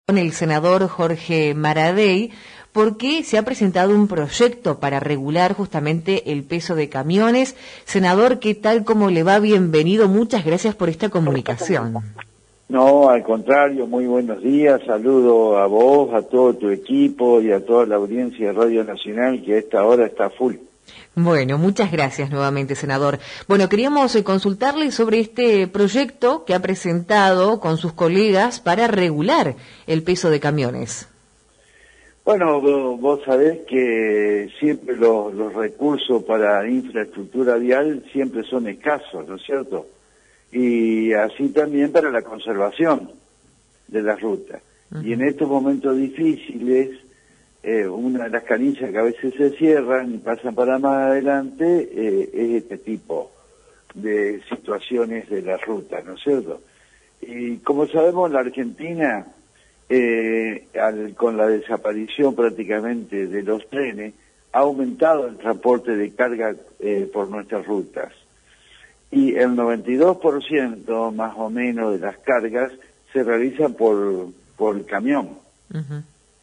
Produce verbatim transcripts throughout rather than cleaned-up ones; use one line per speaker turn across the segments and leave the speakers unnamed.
con el senador Jorge Maradei, porque se ha presentado un proyecto para regular justamente el peso de camiones. Senador, ¿qué tal? ¿Cómo le va? Bienvenido. Muchas gracias por esta comunicación.
No, al contrario, muy buenos días. Saludo a vos, a todo tu equipo y a toda la audiencia de Radio Nacional, que a esta hora está full.
Bueno, muchas gracias nuevamente, senador. Bueno, queríamos eh, consultarle sobre este proyecto que ha presentado con sus colegas para regular el peso de camiones.
Bueno, vos sabés que siempre los, los recursos para infraestructura vial siempre son escasos, ¿no es cierto? Y así también para la conservación de las rutas. Uh-huh. Y en estos momentos difíciles, eh, una de las canillas que a veces se cierran y pasan para más adelante eh, es este tipo de situaciones de las rutas, ¿no es cierto? Y como sabemos, la Argentina, eh, al, con la desaparición prácticamente de los trenes, ha aumentado el transporte de carga eh, por nuestras rutas. Y el noventa y dos por ciento más o menos de las cargas se realizan por, por el camión. Uh-huh.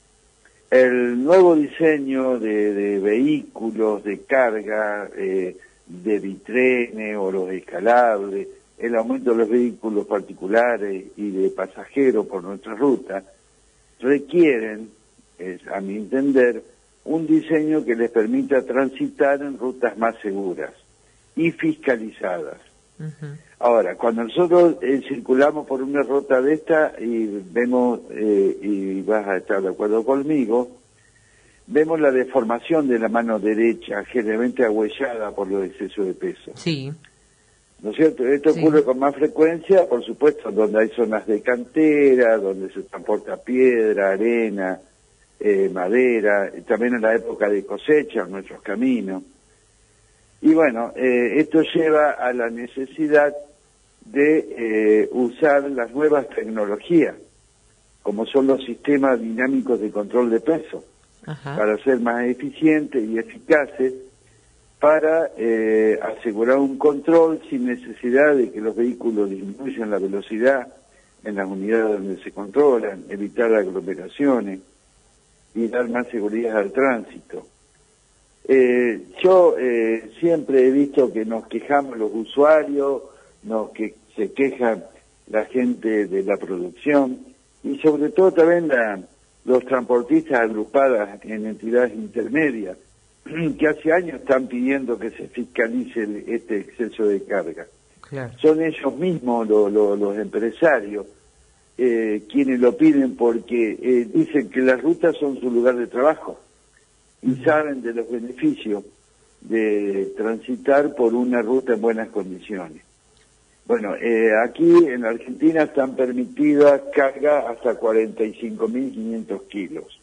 El nuevo diseño de, de vehículos de carga, eh, de bitrenes o los escalables, el aumento de los vehículos particulares y de pasajeros por nuestra ruta, requieren, es, a mi entender, un diseño que les permita transitar en rutas más seguras y fiscalizadas. Uh-huh. Ahora, cuando nosotros eh, circulamos por una ruta de esta y vemos, eh, y vas a estar de acuerdo conmigo, vemos la deformación de la mano derecha, generalmente agüellada por los excesos de peso.
Sí.
¿No es cierto? Esto sí ocurre con más frecuencia, por supuesto, donde hay zonas de cantera, donde se transporta piedra, arena, eh, madera, también en la época de cosecha, en nuestros caminos. Y bueno, eh, esto lleva a la necesidad de eh, usar las nuevas tecnologías, como son los sistemas dinámicos de control de peso, Ajá. para ser más eficientes y eficaces, para eh, asegurar un control sin necesidad de que los vehículos disminuyan la velocidad en las unidades donde se controlan, evitar aglomeraciones y dar más seguridad al tránsito. Eh, yo eh, siempre he visto que nos quejamos los usuarios, nos que se queja la gente de la producción y sobre todo también la, los transportistas agrupadas en entidades intermedias que hace años están pidiendo que se fiscalice el, este exceso de carga. Claro. Son ellos mismos lo, lo, los empresarios eh, quienes lo piden porque eh, dicen que las rutas son su lugar de trabajo y saben de los beneficios de transitar por una ruta en buenas condiciones. Bueno, eh, aquí en la Argentina están permitidas cargas hasta cuarenta y cinco mil quinientos kilos.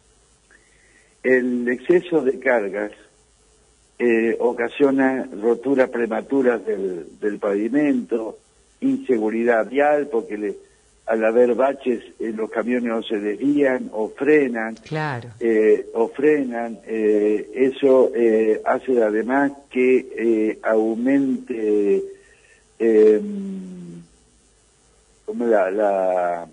El exceso de cargas eh, ocasiona roturas prematuras del, del pavimento, inseguridad vial, porque le, al haber baches eh, los camiones o se desvían o frenan,
claro. eh,
o frenan, eh, eso eh, hace además que eh, aumente eh, como la, la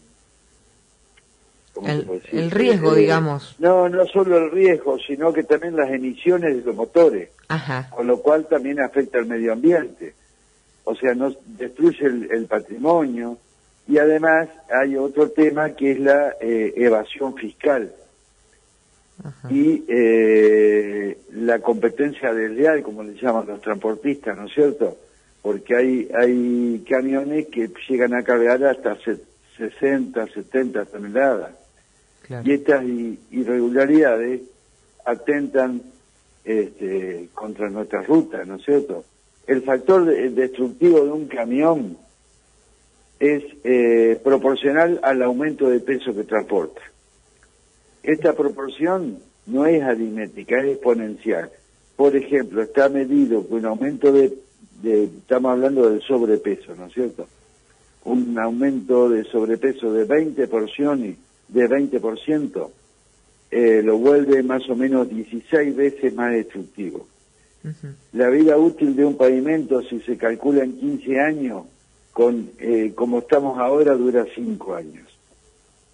el, el riesgo, eh, digamos.
No, no solo el riesgo, sino que también las emisiones de los motores,
Ajá.
con lo cual también afecta al medio ambiente, o sea, no destruye el, el patrimonio. Y además hay otro tema que es la eh, evasión fiscal. Ajá. Y eh, la competencia desleal, como le llaman los transportistas, ¿no es cierto? Porque hay hay camiones que llegan a cargar hasta sesenta, setenta toneladas. Claro. Y estas irregularidades atentan este, contra nuestras rutas, ¿no es cierto? El factor de, destructivo de un camión es eh, proporcional al aumento de peso que transporta. Esta proporción no es aritmética, es exponencial. Por ejemplo, está medido que un aumento de, de, estamos hablando del sobrepeso, ¿no es cierto? Un aumento de sobrepeso de veinte por ciento, de veinte por ciento eh, lo vuelve más o menos dieciséis veces más destructivo. Uh-huh. La vida útil de un pavimento, si se calcula en quince años, con eh, como estamos ahora, dura cinco años.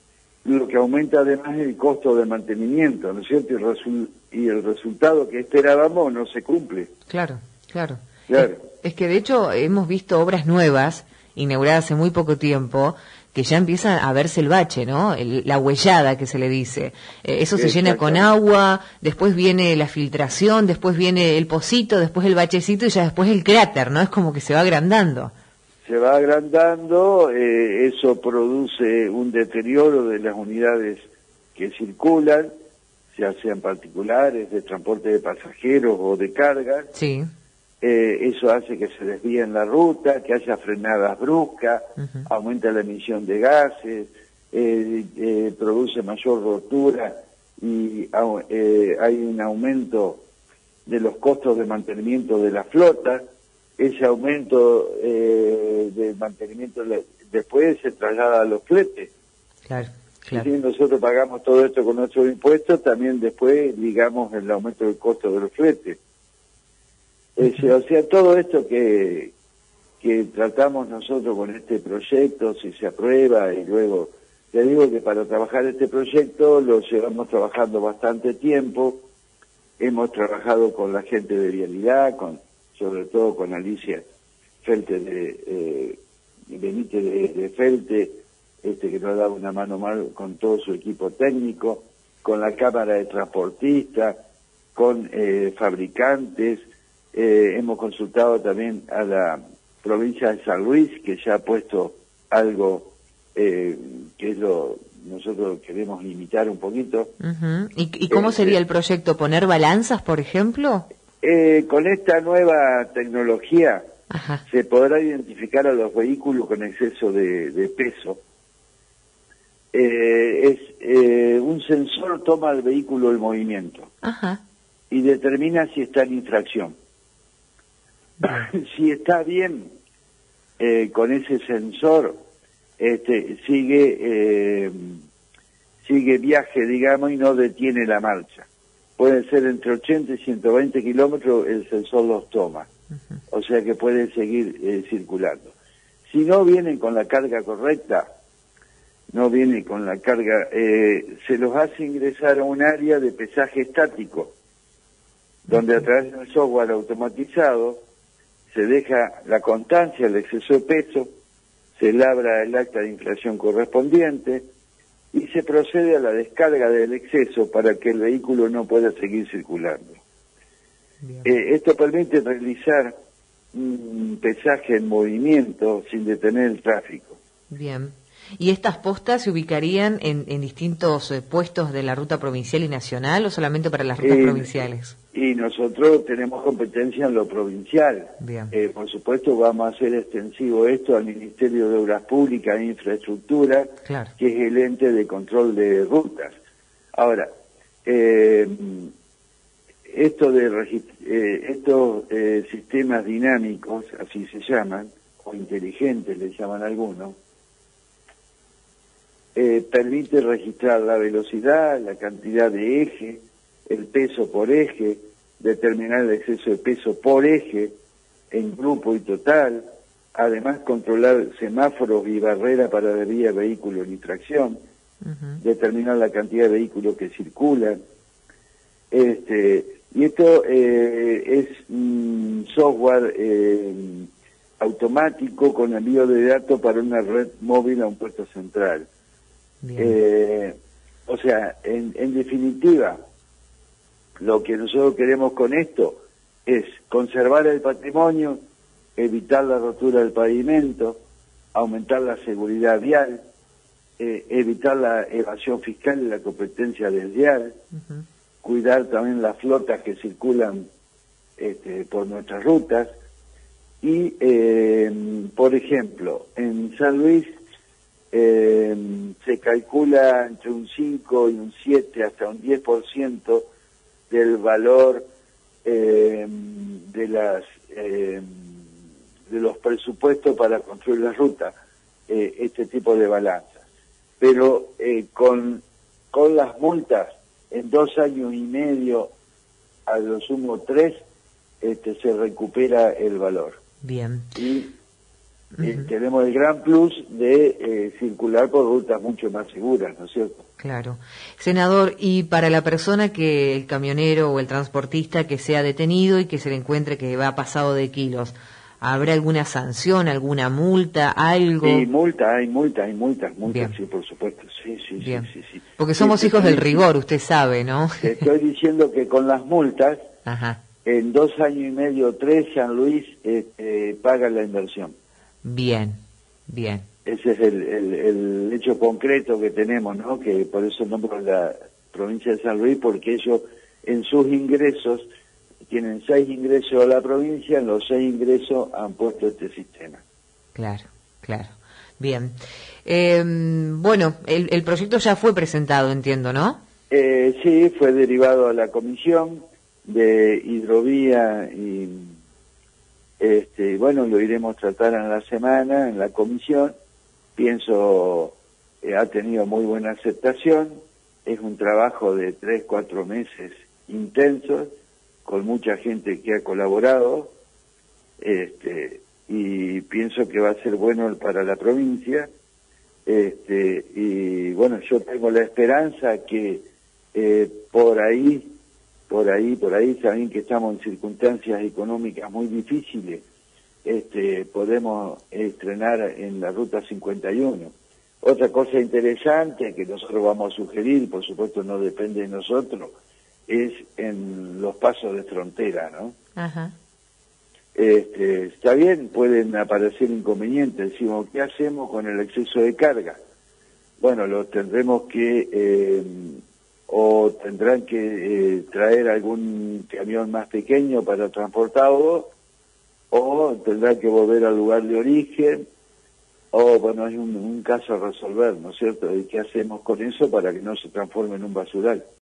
lo que aumenta además el costo de mantenimiento, ¿no es cierto? Y, resu y el resultado que esperábamos no se cumple.
Claro, claro.
Claro.
Es, es que de hecho hemos visto obras nuevas, inauguradas hace muy poco tiempo, que ya empieza a verse el bache, ¿no? El, la huellada que se le dice. Eh, eso se llena con agua, después viene la filtración, después viene el pocito, después el bachecito y ya después el cráter, ¿no? Es como que se va agrandando.
Se va agrandando, eh, eso produce un deterioro de las unidades que circulan, ya sean particulares, de transporte de pasajeros o de carga.
Sí.
Eh, eso hace que se desvíen la ruta, que haya frenadas bruscas, uh-huh. aumenta la emisión de gases, eh, eh, produce mayor rotura y eh, hay un aumento de los costos de mantenimiento de la flota. Ese aumento eh, de mantenimiento le, después se traslada a los fletes. Claro, claro. Si nosotros pagamos todo esto con nuestros impuestos, también después ligamos el aumento del costo de los fletes. Uh-huh. O sea, todo esto que, que tratamos nosotros con este proyecto, si se aprueba, y luego, te digo que para trabajar este proyecto lo llevamos trabajando bastante tiempo, hemos trabajado con la gente de Vialidad, con, sobre todo con Alicia Felte de eh, Benítez de, de Felte, este que nos ha dado una mano mal con todo su equipo técnico, con la Cámara de Transportistas, con eh, fabricantes. Eh, hemos consultado también a la provincia de San Luis, que ya ha puesto algo eh, que es lo nosotros queremos limitar un poquito.
Uh-huh. ¿Y, ¿Y cómo eh, sería el proyecto? ¿Poner balanzas, por ejemplo?
Eh, con esta nueva tecnología Ajá. se podrá identificar a los vehículos con exceso de, de peso. Eh, es eh, un sensor toma al vehículo el movimiento Ajá. y determina si está en infracción. Si está bien eh, con ese sensor, este, sigue eh, sigue viaje, digamos, y no detiene la marcha. Pueden ser entre ochenta y ciento veinte kilómetros, el sensor los toma. Uh-huh. O sea que pueden seguir eh, circulando. Si no vienen con la carga correcta, no vienen con la carga, eh, se los hace ingresar a un área de pesaje estático, donde a través de un software automatizado se deja la constancia del exceso de peso, se labra el acta de infracción correspondiente y se procede a la descarga del exceso para que el vehículo no pueda seguir circulando. Eh, esto permite realizar un pesaje en movimiento sin detener el tráfico.
Bien. ¿Y estas postas se ubicarían en, en distintos eh, puestos de la ruta provincial y nacional o solamente para las rutas eh, provinciales?
Y nosotros tenemos competencia en lo provincial. Bien. Eh, por supuesto vamos a hacer extensivo esto al Ministerio de Obras Públicas e Infraestructura, claro. que es el ente de control de rutas. Ahora, eh, esto de eh, estos eh, sistemas dinámicos, así se llaman, o inteligentes le llaman algunos, Eh, permite registrar la velocidad, la cantidad de eje, el peso por eje, determinar el exceso de peso por eje, en grupo y total, además controlar semáforos y barreras para desviar vehículos en infracción, uh-huh. determinar la cantidad de vehículos que circulan. Este, y esto eh, es un software eh, automático con envío de datos para una red móvil a un puesto central. Eh, o sea, en, en definitiva, lo que nosotros queremos con esto es conservar el patrimonio, evitar la rotura del pavimento, aumentar la seguridad vial, eh, evitar la evasión fiscal y la competencia desleal, uh-huh. cuidar también las flotas que circulan este, por nuestras rutas y, eh, por ejemplo, en San Luis Eh, se calcula entre un cinco y un siete hasta un diez por ciento del valor eh, de las eh, de los presupuestos para construir la ruta, eh, este tipo de balanza. Pero eh, con con las multas en dos años y medio, a lo sumo tres, este, se recupera el valor.
Bien.
Y Uh-huh. eh, tenemos el gran plus de eh, circular por rutas mucho más seguras, ¿no es cierto?
Claro. Senador, y para la persona que, el camionero o el transportista que sea detenido y que se le encuentre que va pasado de kilos, ¿habrá alguna sanción, alguna multa, algo?
Sí, multa, hay multa, hay multas, multas,
Bien.
sí, por supuesto, sí, sí,
Bien.
sí, sí, sí.
Porque somos
sí,
hijos
estoy,
del rigor, usted sabe, ¿no?
Te estoy diciendo que con las multas,
Ajá.
en dos años y medio, tres, San Luis eh, paga la inversión.
Bien, bien.
Ese es el, el, el hecho concreto que tenemos, ¿no? Que por eso nombro la provincia de San Luis, porque ellos en sus ingresos tienen seis ingresos a la provincia, en los seis ingresos han puesto este sistema.
Claro, claro. Bien. Eh, bueno, el, el proyecto ya fue presentado, entiendo, ¿no?
Eh, sí, fue derivado a la comisión de hidrovía y, este, bueno, lo iremos a tratar en la semana, en la comisión. Pienso, eh, ha tenido muy buena aceptación, es un trabajo de tres, cuatro meses intensos, con mucha gente que ha colaborado, este, y pienso que va a ser bueno para la provincia, este, y bueno, yo tengo la esperanza que eh, por ahí, por ahí, por ahí, saben que estamos en circunstancias económicas muy difíciles, Este, podemos estrenar en la Ruta cincuenta y uno. Otra cosa interesante que nosotros vamos a sugerir, por supuesto no depende de nosotros, es en los pasos de frontera, ¿no?
Ajá.
Este, está bien, pueden aparecer inconvenientes, decimos, ¿qué hacemos con el exceso de carga? Bueno, lo tendremos que, eh, o tendrán que eh, traer algún camión más pequeño para transportarlo, o tendrá que volver al lugar de origen, o bueno, es un, un caso a resolver, ¿no es cierto? ¿Y qué hacemos con eso para que no se transforme en un basural?